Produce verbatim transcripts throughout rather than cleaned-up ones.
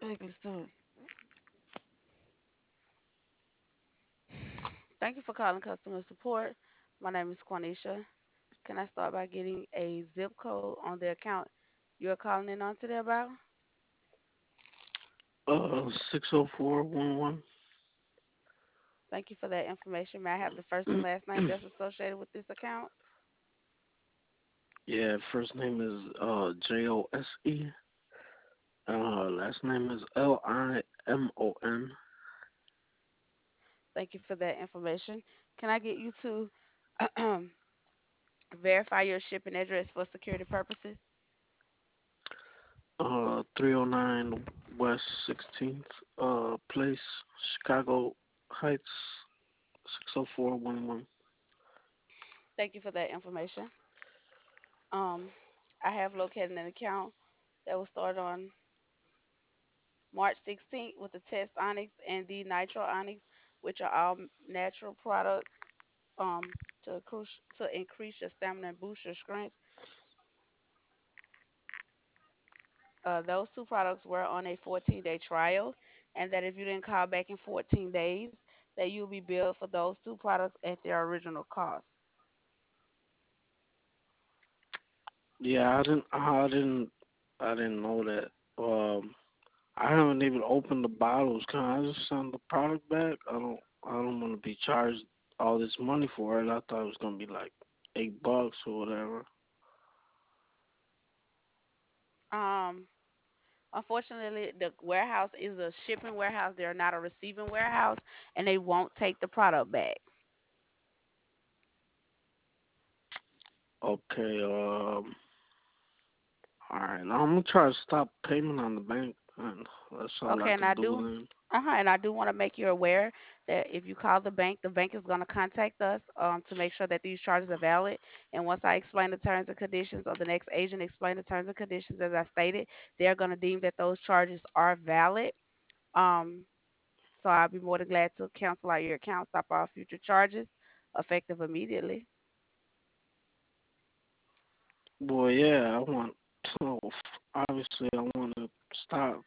Hey, let's do it. Thank you for calling customer support. My name is Quanisha. Can I start by getting a zip code on the account you're calling in on today about? Uh, six oh four one one. Thank you for that information. May I have the first and last name that's associated with this account? Yeah, first name is uh J O S E. Uh, last name is L I M O N. Thank you for that information. Can I get you to verify your shipping address for security purposes? Uh, three oh nine West sixteenth uh Place, Chicago Heights, six oh four one one. Thank you for that information. Um, I have located an account that was started on March sixteenth with the Test Onyx and the Nitro Onyx, which are all natural products um, to, increase, to increase your stamina and boost your strength. Uh, those two products were on a fourteen day trial, and that if you didn't call back in fourteen days, that you'll be billed for those two products at their original cost. Yeah, I didn't, I didn't, I didn't know that. Um, I haven't even opened the bottles. Can I just send the product back? I don't, I don't want to be charged all this money for it. I thought it was gonna be like eight bucks or whatever. Um, Unfortunately, the warehouse is a shipping warehouse. They're not a receiving warehouse, and they won't take the product back. Okay. Um. All right. Now I'm gonna try to stop payment on the bank, and that's all I Okay, and I could do, do then. uh-huh, and I do want to make you aware that if you call the bank, the bank is going to contact us um, to make sure that these charges are valid. And once I explain the terms and conditions, or the next agent explain the terms and conditions, as I stated, they're going to deem that those charges are valid. Um, so I'll be more than glad to cancel out your account, stop all future charges, effective immediately. Boy, yeah, I want. So obviously, I want to stop.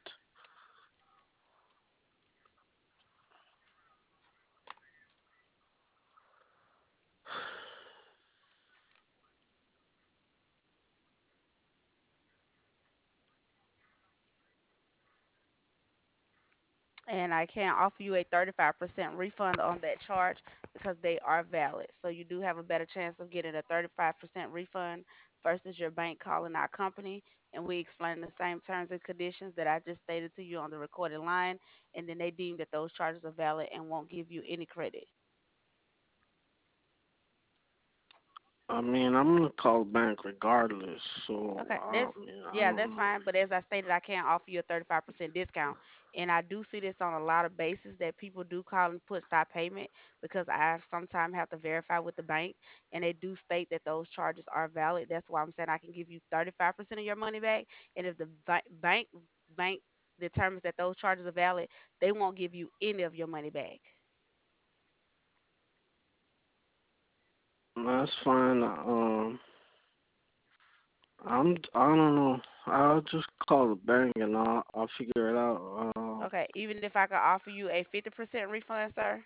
And I can offer you a thirty-five percent refund on that charge because they are valid. So you do have a better chance of getting a thirty-five percent refund versus your bank calling our company and we explain the same terms and conditions that I just stated to you on the recorded line, and then they deem that those charges are valid and won't give you any credit. I mean, I'm gonna call the bank regardless. So Okay, I that's mean, I yeah, don't that's know. fine. But as I stated, I can't offer you a thirty-five percent discount. And I do see this on a lot of bases that people do call and put stop payment because I sometimes have to verify with the bank and they do state that those charges are valid. That's why I'm saying I can give you thirty-five percent of your money back. And if the ba- bank bank determines that those charges are valid, they won't give you any of your money back. That's fine. Um, I'm. I don't know. I'll just call the bank and I'll I'll figure it out. Uh, Okay, even if I could offer you a fifty percent refund, sir.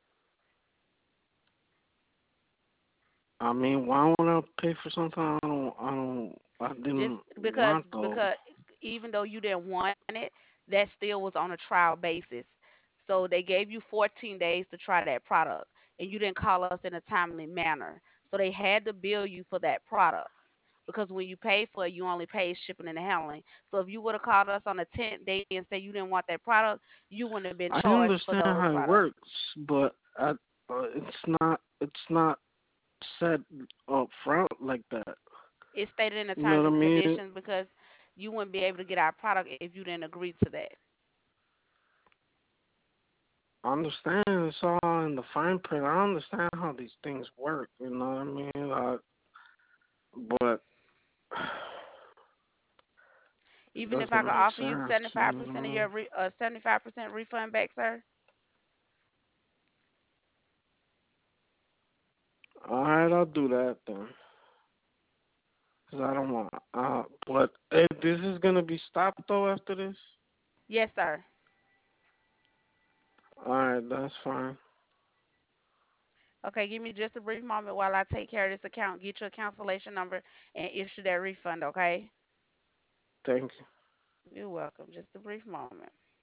I mean, why would I pay for something I don't? I don't. I Just didn't because want though. because even though you didn't want it, that still was on a trial basis. So they gave you fourteen days to try that product, and you didn't call us in a timely manner. So they had to bill you for that product because when you pay for it, you only pay shipping and handling. So if you would have called us on the tenth day and said you didn't want that product, you wouldn't have been I charged for understand those how it products. works, but I, uh, it's not. It's not set up front like that. It's stated in the You know terms what I and mean? conditions because you wouldn't be able to get our product if you didn't agree to that. I understand it's all in the fine print. I understand how these things work. You know what I mean? I, but it Even if I doesn't could make offer you sense. You seventy-five percent of know? your re- uh, seventy-five percent refund back, sir. All right, I'll do that then. Cause I don't want. Uh, but hey, this is gonna be stopped though after this. Yes, sir. Alright, that's fine. Okay, give me just a brief moment while I take care of this account, get your cancellation number, and issue that refund, okay? Thank you. You're welcome. Just a brief moment.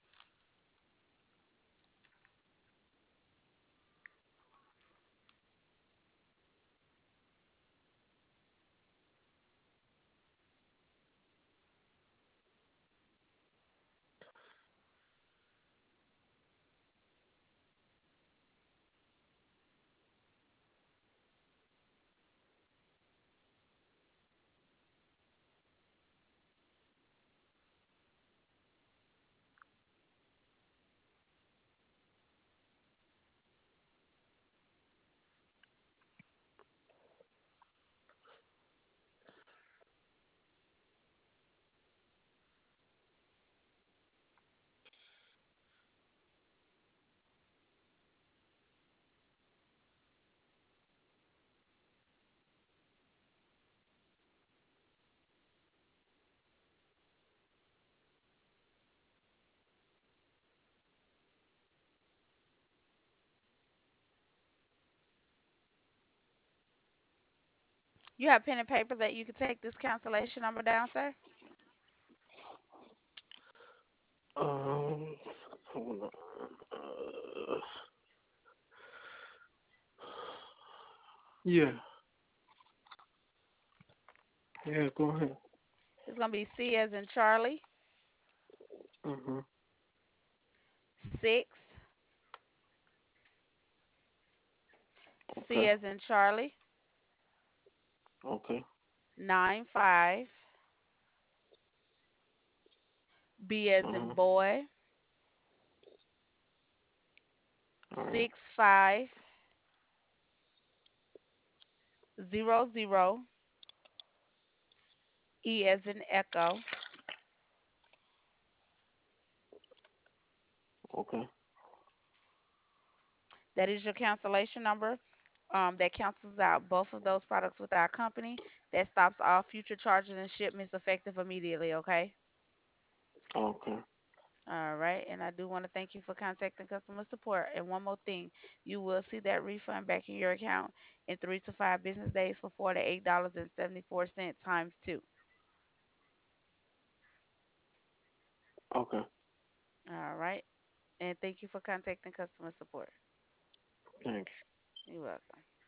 You have pen and paper that you can take this cancellation number down, sir? Um, hold on. Uh, yeah, yeah, go ahead. It's going to be C as in Charlie, Mm-hmm. six, C Okay, as in Charlie, okay, nine, five, B as in uh-huh. boy, Alright, six, five, zero, zero, E as in echo. okay, That is your cancellation number. Um, that cancels out both of those products with our company. That stops all future charges and shipments effective immediately, okay? okay, All right. And I do want to thank you for contacting customer support. And one more thing, you will see that refund back in your account in three to five business days for forty-eight dollars and seventy-four cents times two. okay. All right. And thank you for contacting customer support. Thanks. You're welcome.